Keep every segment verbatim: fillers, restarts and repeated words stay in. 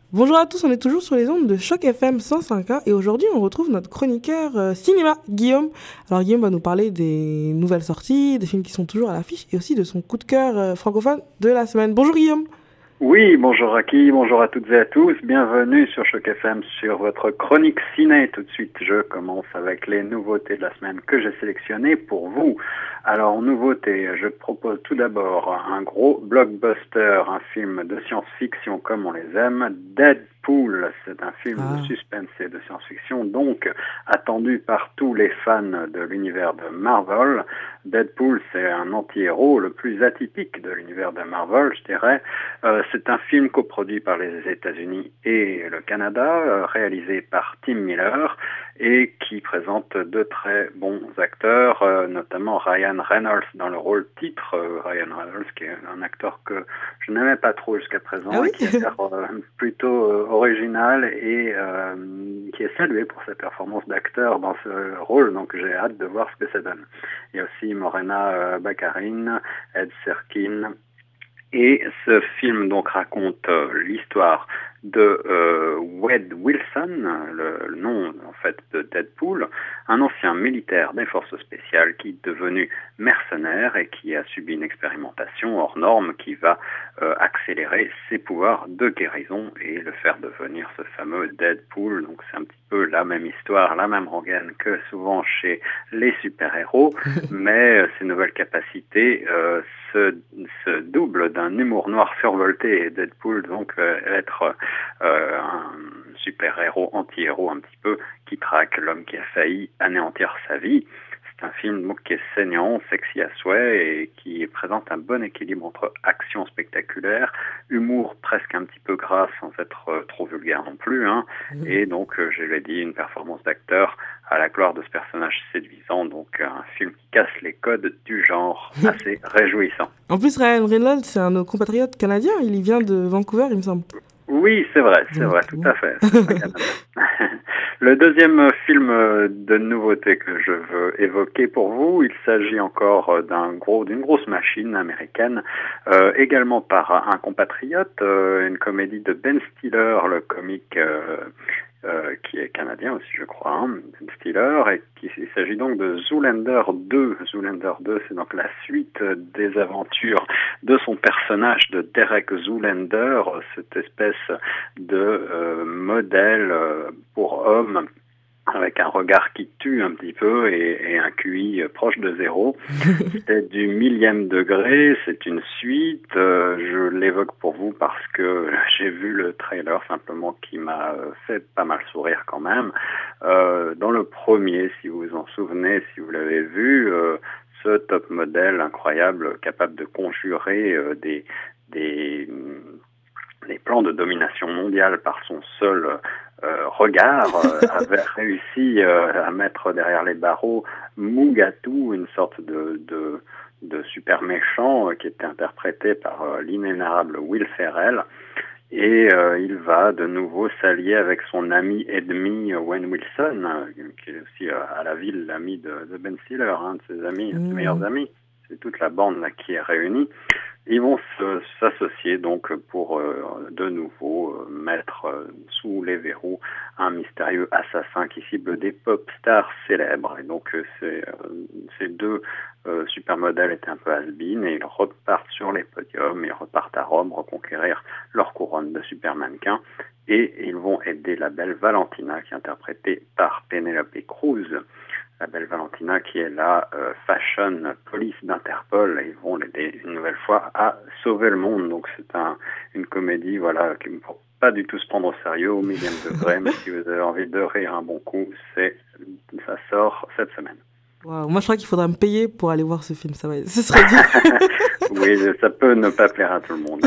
Bonjour à tous, on est toujours sur les ondes de Choc F M cent cinq point un et aujourd'hui on retrouve notre chroniqueur euh, cinéma, Guillaume. Alors Guillaume va nous parler des nouvelles sorties, des films qui sont toujours à l'affiche et aussi de son coup de cœur euh, francophone de la semaine. Bonjour Guillaume. Oui, bonjour Raki, bonjour à toutes et à tous, bienvenue sur Choc F M sur votre chronique ciné. Tout de suite, je commence avec les nouveautés de la semaine que j'ai sélectionnées pour vous. Alors, nouveauté, je propose tout d'abord un gros blockbuster, un film de science-fiction comme on les aime, Deadpool. C'est un film ah. de suspense et de science-fiction, donc attendu par tous les fans de l'univers de Marvel. Deadpool, c'est un anti-héros le plus atypique de l'univers de Marvel, je dirais. Euh, c'est un film coproduit par les États-Unis et le Canada, euh, réalisé par Tim Miller et qui présente de très bons acteurs, euh, notamment Ryan Reynolds dans le rôle titre. Euh, Ryan Reynolds, qui est un acteur que je n'aimais pas trop jusqu'à présent, ah oui et qui a l'air euh, plutôt euh, original et euh, qui est salué pour sa performance d'acteur dans ce rôle. Donc j'ai hâte de voir ce que ça donne. Il y a aussi Morena euh, Baccarin, Ed Serkin. Et ce film donc raconte euh, l'histoire de euh, Wade Wilson, le, le nom en fait de Deadpool, un ancien militaire des forces spéciales qui est devenu mercenaire et qui a subi une expérimentation hors norme qui va euh, accélérer ses pouvoirs de guérison et le faire devenir ce fameux Deadpool. Donc c'est un petit peu la même histoire, la même rengaine que souvent chez les super-héros, mais euh, ces nouvelles capacités euh, se, se doublent d'un humour noir survolté et Deadpool donc euh, être Euh, un super-héros, anti-héros un petit peu, qui traque l'homme qui a failli anéantir sa vie. C'est un film donc, qui est saignant, sexy à souhait et qui présente un bon équilibre entre action spectaculaire, humour presque un petit peu gras sans être euh, trop vulgaire non plus, hein, mmh. et donc, euh, je l'ai dit, une performance d'acteur à la gloire de ce personnage séduisant, donc un film qui casse les codes du genre, assez réjouissant. En plus, Ryan Reynolds, c'est un de nos compatriotes canadiens, il y vient de Vancouver, il me semble. Oui, c'est vrai, c'est vrai, tout à fait. Le deuxième film de nouveauté que je veux évoquer pour vous, il s'agit encore d'un gros, d'une grosse machine américaine, euh, également par un compatriote, euh, une comédie de Ben Stiller, le comique euh, euh, qui est canadien aussi, je crois, hein, Ben Stiller, et qui, il s'agit donc de Zoolander deux. Zoolander deux, c'est donc la suite des aventures de son personnage de Derek Zoolander, cette espèce de euh, modèle euh, pour homme avec un regard qui tue un petit peu et, et un Q I proche de zéro. C'est du millième degré, c'est une suite. Euh, je l'évoque pour vous parce que j'ai vu le trailer simplement qui m'a fait pas mal sourire quand même. Euh, dans le premier, si vous vous en souvenez, si vous l'avez vu, euh, ce top modèle incroyable, capable de conjurer euh, des, des, des plans de domination mondiale par son seul euh, regard, euh, avait réussi euh, à mettre derrière les barreaux Mugatu, une sorte de, de, de super méchant euh, qui était interprété par euh, l'inénarrable Will Ferrell. Et euh, il va de nouveau s'allier avec son ami ennemi Owen Wilson, euh, qui est aussi euh, à la ville l'ami de, de Ben Stiller, un hein, de ses amis, mmh. ses meilleurs amis. C'est toute la bande là qui est réunie. Ils vont se, s'associer donc pour euh, de nouveau euh, mettre euh, sous les verrous un mystérieux assassin qui cible des pop stars célèbres. Et donc euh, ces, euh, ces deux euh, supermodèles étaient un peu has-been et ils repartent sur les podiums, ils repartent à Rome reconquérir leur couronne de super mannequins. Et ils vont aider la belle Valentina qui est interprétée par Penelope Cruz. La belle Valentina qui est la euh, fashion police d'Interpol. Ils vont l'aider une nouvelle fois à sauver le monde. Donc c'est un, une comédie voilà, qui ne faut pas du tout se prendre au sérieux au millième degré, mais si vous avez envie de rire un bon coup, c'est, ça sort cette semaine. Wow. Moi je crois qu'il faudra me payer pour aller voir ce film, ça va, ce serait dur. Oui, ça peut ne pas plaire à tout le monde.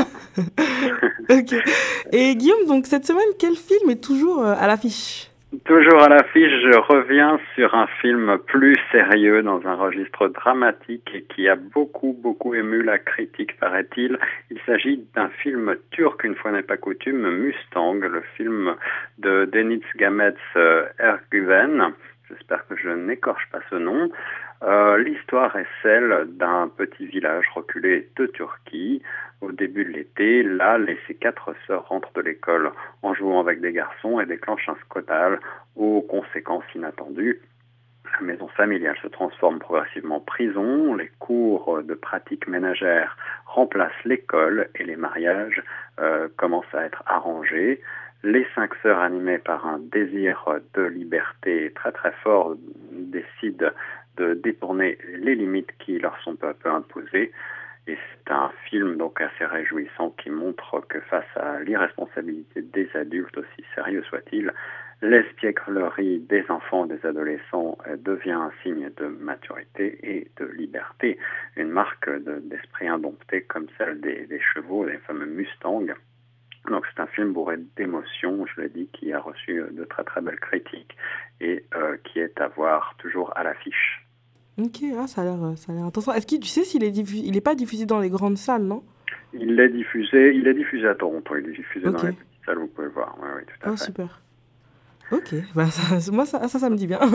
Ok. Et Guillaume, donc cette semaine, quel film est toujours à l'affiche ? Toujours à l'affiche, je reviens sur un film plus sérieux dans un registre dramatique et qui a beaucoup, beaucoup ému la critique, paraît-il. Il s'agit d'un film turc, une fois n'est pas coutume, Mustang, le film de Deniz Gamets Erguven. J'espère que je n'écorche pas ce nom. Euh, l'histoire est celle d'un petit village reculé de Turquie. Au début de l'été, là, les, ces quatre sœurs rentrent de l'école en jouant avec des garçons et déclenchent un scandale aux conséquences inattendues. La maison familiale se transforme progressivement en prison, les cours de pratiques ménagères remplacent l'école et les mariages euh, commencent à être arrangés. Les cinq sœurs, animées par un désir de liberté très très fort, décident de détourner les limites qui leur sont peu à peu imposées. Et c'est un film donc assez réjouissant qui montre que face à l'irresponsabilité des adultes, aussi sérieux soit-il, l'espièglerie des enfants et des adolescents devient un signe de maturité et de liberté, une marque de, d'esprit indompté comme celle des, des chevaux, des fameux Mustangs. Donc c'est un film bourré d'émotions, je l'ai dit, qui a reçu de très très belles critiques et euh, qui est à voir toujours à l'affiche. Ok, ah, ça a l'air, ça a l'air intéressant. Est-ce que tu sais s'il est diffusé, il n'est pas diffusé dans les grandes salles, non? Il est diffusé, il est diffusé à Toronto, il est diffusé okay. dans les petites salles, vous pouvez voir. Oui, oui, tout à oh, fait. Super. Ok, bah ça, moi ça, ça, ça me dit bien.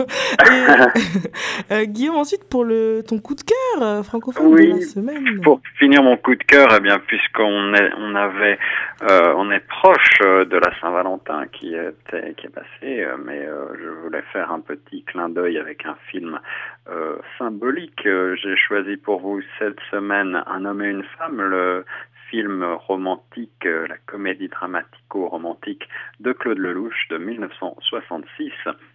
Et, euh, Guillaume, ensuite pour le ton coup de cœur euh, francophone oui, de la semaine. Pour finir mon coup de cœur, eh bien puisqu'on est, on avait, euh, on est proche de la Saint-Valentin qui était, qui est passée, euh, mais euh, je voulais faire un petit clin d'œil avec un film euh, symbolique. Euh, j'ai choisi pour vous cette semaine Un homme et une femme, le film romantique, euh, la comédie dramatico-romantique de Claude Lelouch de mille neuf cent soixante-six,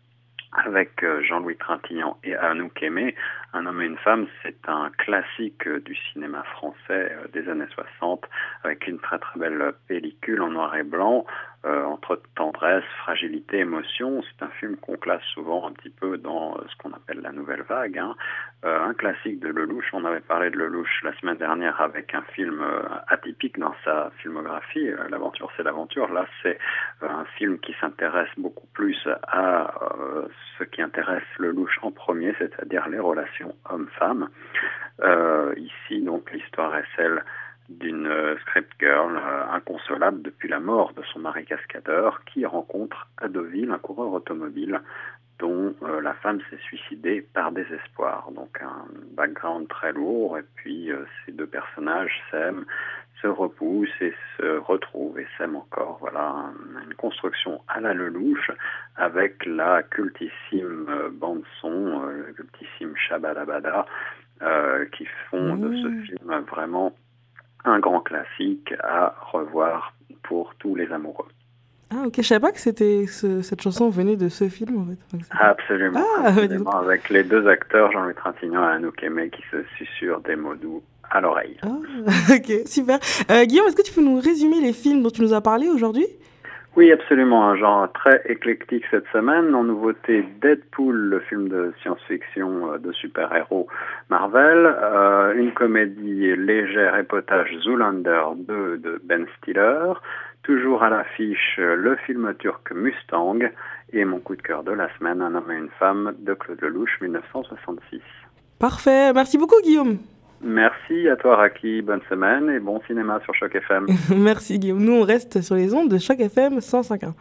avec euh, Jean-Louis Trintignant et Anouk Aimée. Un homme et une femme, c'est un classique euh, du cinéma français euh, des années soixante, avec une très très belle pellicule en noir et blanc, euh, entre tendresse, fragilité, émotion. C'est un film qu'on classe souvent un petit peu dans euh, ce qu'on appelle la nouvelle vague, hein. Euh, un classique de Lelouch. On avait parlé de Lelouch la semaine dernière avec un film euh, atypique dans sa filmographie, euh, L'aventure c'est l'aventure. Là, c'est euh, un film qui s'intéresse beaucoup plus à euh, ce qui intéresse Lelouch en premier, c'est-à-dire les relations hommes-femmes. Euh, ici, donc, l'histoire est celle d'une euh, script girl euh, inconsolable depuis la mort de son mari cascadeur, qui rencontre à Deauville un coureur automobile dont euh, la femme s'est suicidée par désespoir. Donc un background très lourd, et puis euh, ces deux personnages s'aiment, se repoussent et se retrouvent et s'aiment encore. Voilà, une construction à la Lelouch avec la cultissime euh, bande-son, euh, le cultissime Shabadabada, euh, qui font mmh. de ce film vraiment un grand classique à revoir pour tous les amoureux. Ah ok, je savais pas que c'était ce, cette chanson venait de ce film en fait. Enfin, absolument, ah, absolument. Avec les deux acteurs, Jean-Louis Trintignant et Anouk Aimée, qui se susurrent des mots doux à l'oreille. Ah, ok, super. Euh, Guillaume, est-ce que tu peux nous résumer les films dont tu nous as parlé aujourd'hui ? Oui, absolument. Un genre très éclectique cette semaine. En nouveauté, Deadpool, le film de science-fiction de super-héros Marvel. Euh, une comédie légère et potage, Zoolander deux de Ben Stiller. Toujours à l'affiche, le film turc Mustang. Et mon coup de cœur de la semaine, Un homme et une femme de Claude Lelouch, mille neuf cent soixante-six. Parfait. Merci beaucoup, Guillaume. Merci à toi, Raki. Bonne semaine et bon cinéma sur Choc F M. Merci, Guillaume. Nous, on reste sur les ondes de Choc F M cent cinq point un.